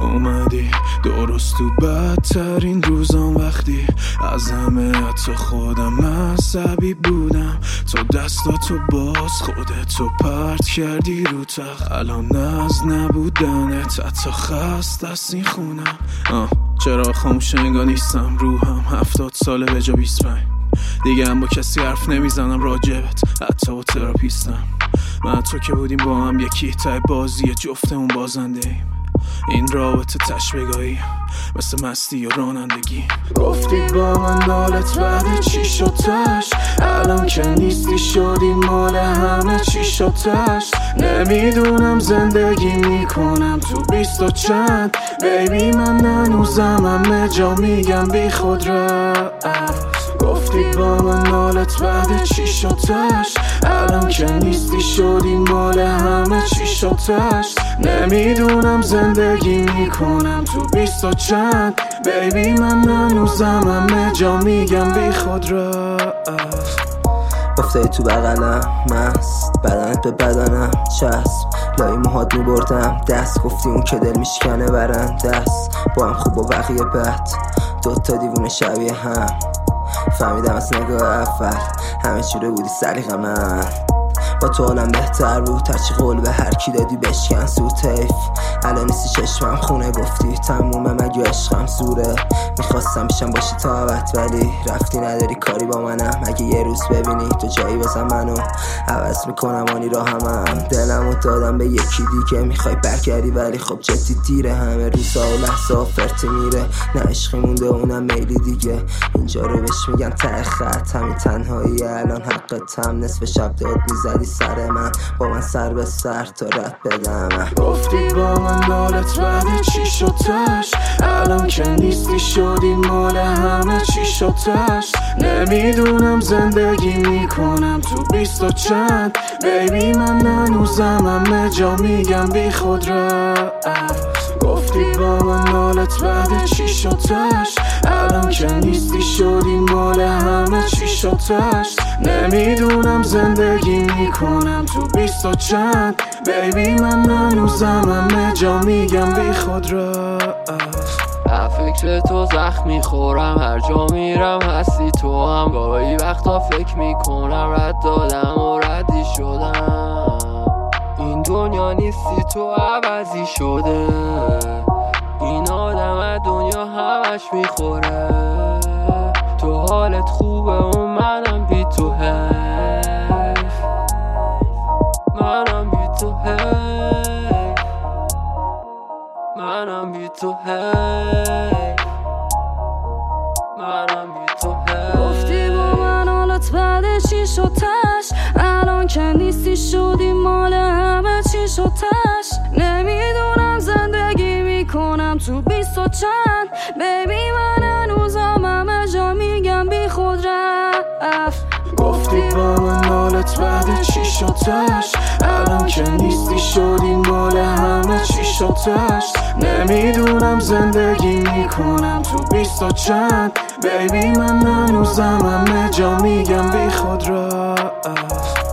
اومدی درست تو بدترین روزام، وقتی از همه حتی خودم عصبی بودم. تو دستاتو باز خودتو پرت کردی رو تخت، الان از نبودنت حتی خسته است این خونم. چرا خاموش انگار نیستم، روحم 70 ساله به جا 25. دیگه هم با کسی حرف نمیزنم راجبت، حتی با تراپیستم. من تو که بودیم با هم یکی، تای بازی جفتمون بازنده ایم. این رابطه تشبیه‌گاهی مثل مستی و رانندگی. گفتی با من حالت بعد چی شدش، الان که نیستی شدی مال همه چی شدش. نمیدونم زندگی میکنم تو 20 و چند، بیبی من هنوزم همه جا میگم بی خود رفت. گفتی با من حالت بعد چی شدش، الان که نیستی شدی مال همه چی شدش. نمیدونم زندگی میکنم تو 20 و چند، بیبی من هنوزم همه جا میگم بی خود رفت. افتادی تو بغلم مست، بدنت به بدنم چسب، لای موهات میبردم دست، گفتی اون که دل میشکنه برن دست. با هم خوب و بقیه بد، دوتا دیوونه شبیه هم. فهمیدم از نگاه اول همه چی رو بودی سلیقه من. با تو حالم بهتر بود، هرچی قول به هر کی دادی بشکن سوت حیف. الان نیستی چشمم خونه، گفتی تمومه مگه عشقم زوره. میخواستم بشم باشی تا ابد ولی رفتی، نداری کاری با منم. اگه یه روز ببینی تو جایی بازم منو عوض میکنم آنی را همم. دلمو دادم به یکی دیگه، میخوای برگردی ولی خب جدی دیره. همه روزا و لحظه فرتی میره، نه عشقی مونده اونم میلی دیگه. اینجا رو بهش میگن ته خط، همین تنهایی الان حقتم. نصف شب داد میزدی سر من، با من سر به سر تا رد بدم. گفتی با من حالت بعد چی شدش، الان که نیستی شدی مال همه چی شدش. نمیدونم زندگی میکنم تو 20 و چند، بیبی من هنوزم همه جا میگم بی خود رفت. گفتی با من حالت بعد چی شدش، الان که نیستی شدی مال همه چی شدش. نمیدونم زندگی میکنم تو 20 و چند، بیبی من هنوزم همه جا میگم بی خود رفت. فکر تو زخم میخورم، هر جا میرم هستی تو هم. گاهی وقتا فکر میکنم رد دادم و ردی شدم. این دنیا نیستی تو عوضی شده، این آدم از دنیا همش میخوره. تو حالت خوبه و منم بی تو حیف، منم بی تو حیف، منم بی تو حیف، منم بی تو حیف. گفتی با من حالت بعد چی شدش، الان که نیستی شدی مال همه چی شدش. نمیدونم زندگی میکنم تو 20 و چند، بیبی من هنوزم همه جا میگم بی خود رفت. گفتی با من حالت بعد چی شدش، الان که نیستی شدی مال همه چی شدش. نمیدونم زندگی میکنم تو 20 و چند، بیبی من هنوزم همه جا میگم بی خود رفت.